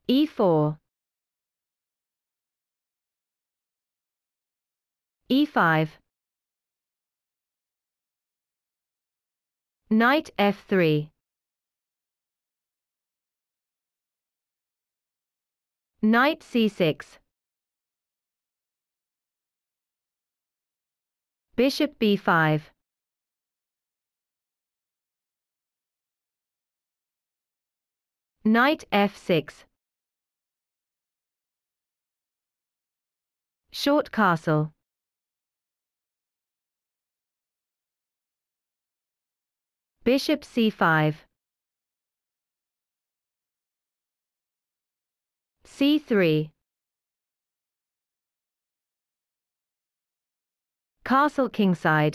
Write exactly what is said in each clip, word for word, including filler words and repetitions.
e four, e five, knight f three, knight c six, bishop b five, knight f six, short castle, bishop c five, c three, castle kingside,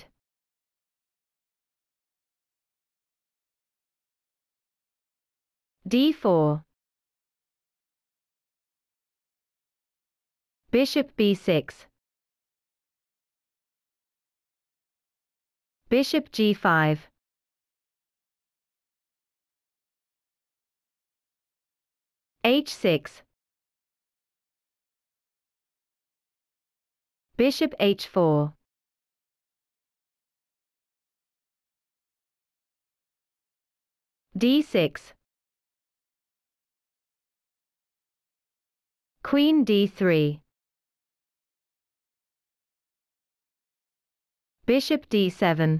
d four, bishop b six, bishop g five, h six, bishop h four, d six, queen d three, bishop d seven,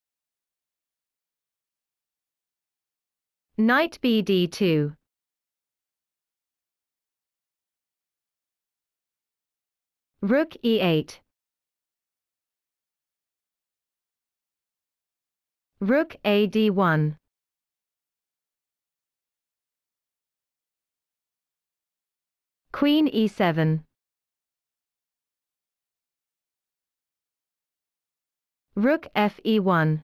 knight b d two, rook e eight, rook a d one, queen e seven, rook f e one,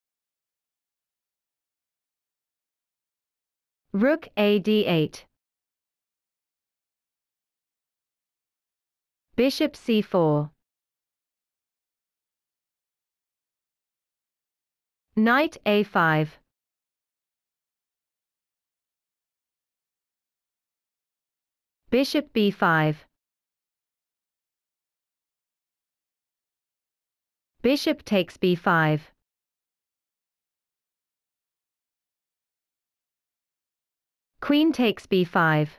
rook a d eight, bishop c four, knight a five, bishop b five, bishop takes b five, queen takes b five,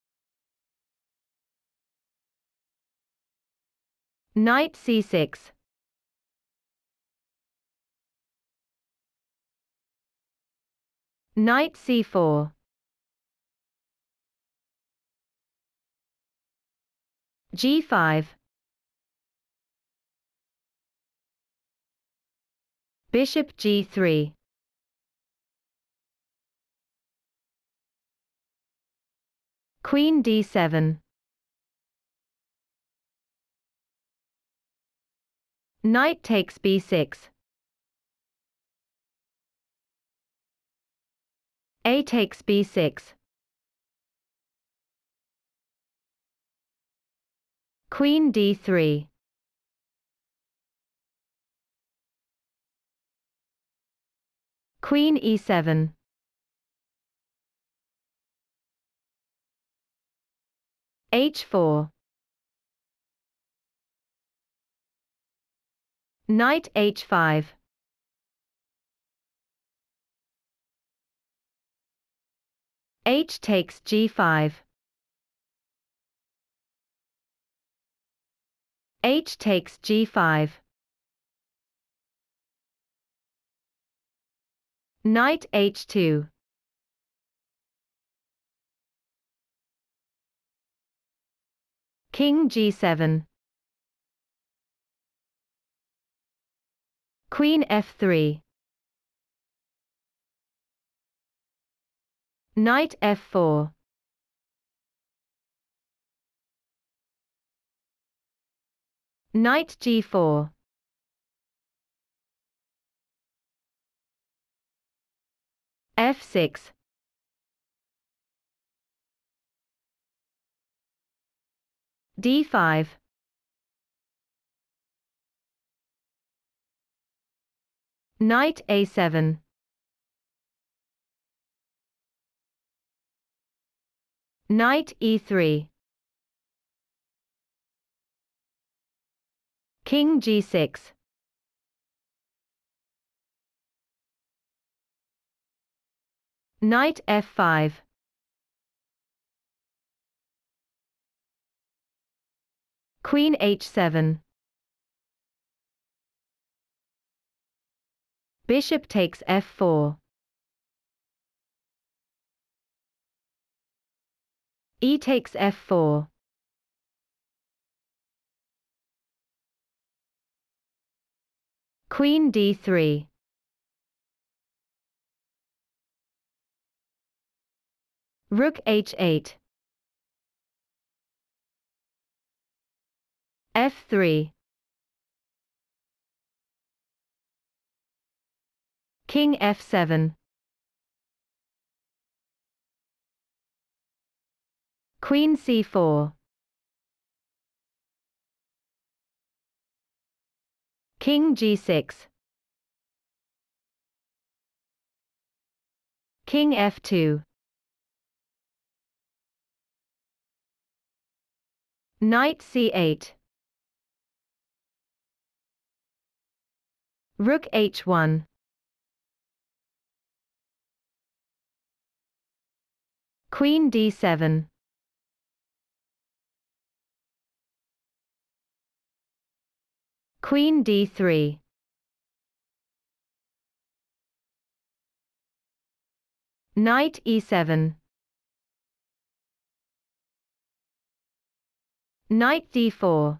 knight c six, knight c four, g five, bishop g three, queen d seven, knight takes b six, a takes b six, queen d three, queen e seven, h four, knight h five, h takes g five, h takes g five, knight h two, king g seven, queen f three, knight f four, knight g four, f six, d five, knight a seven, Knight e three. King g six. Knight f five. Queen h seven. Bishop takes f four. E takes f four. Queen d three. Rook h eight. f three. King f seven. Queen c four. King g six. King f two. Knight c eight. Rook h one. Queen d seven. Queen d three. Knight e seven. Knight d four.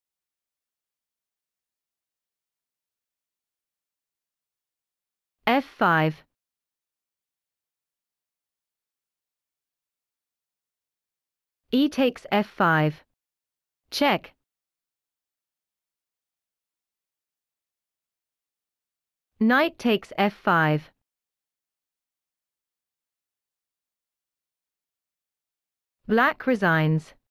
f five. E takes f five. Check. Knight takes f five. Black resigns.